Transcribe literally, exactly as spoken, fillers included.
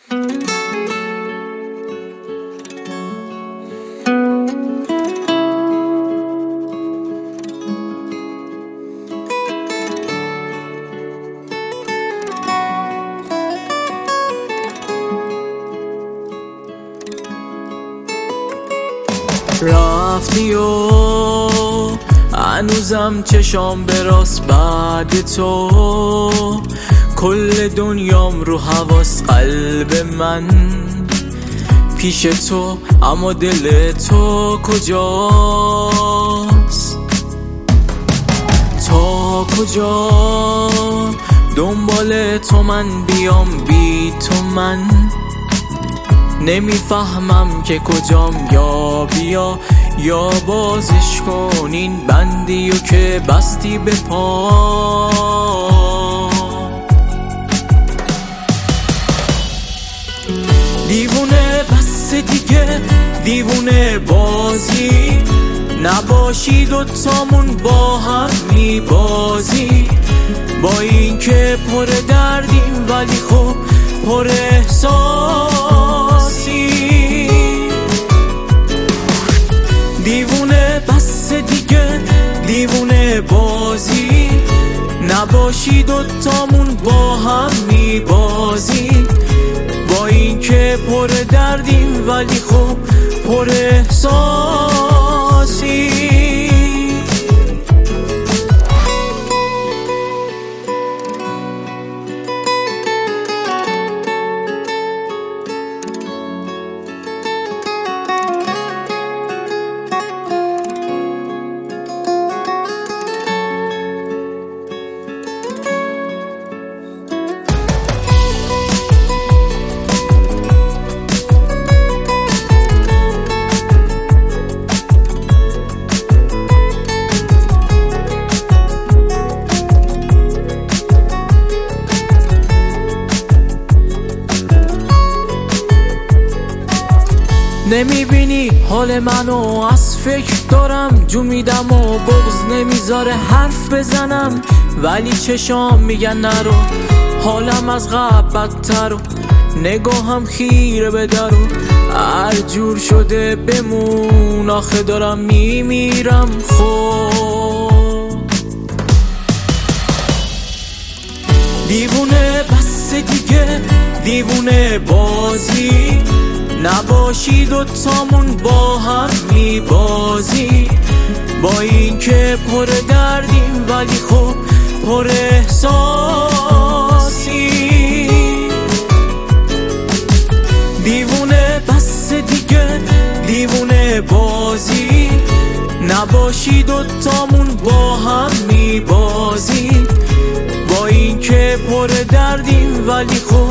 رفتی و هنوزم چشام به راست بعد تو، کل دنیام رو حواس قلب من پیش تو، اما دل تو کجاست؟ تا کجا دنبال تو من بیام بی تو؟ من نمیفهمم که کجام، یا بیا یا بازش کن این بندی و که بستی به پا. دیوونه بس دیگه، دیوونه بازی نباشی، دوتامون با هم میبازی، با این که پر دردیم ولی خب پر احساسی. دیوونه بس دیگه، دیوونه بازی نباشی، دوتامون با هم میبازی، با این که پر دردیم ولی خب پر احساسی. نمیبینی حال منو؟ از فکر دارم جو میدم و بغض نمیذاره حرف بزنم، ولی چشام میگن نرو، حالم از قبل بدتر و نگاهم خیره به درو، هر جور شده بمون، آخه دارم میمیرم. خب دیوونه بس دیگه، دیوونه بازی نباشی، دوتامون با هم میبازی، با این که پر دردیم ولی خب پر احساسی. دیوونه بس دیگه، دیوونه بازی نباشی، دوتامون با هم میبازی، با این که پر دردیم ولی خب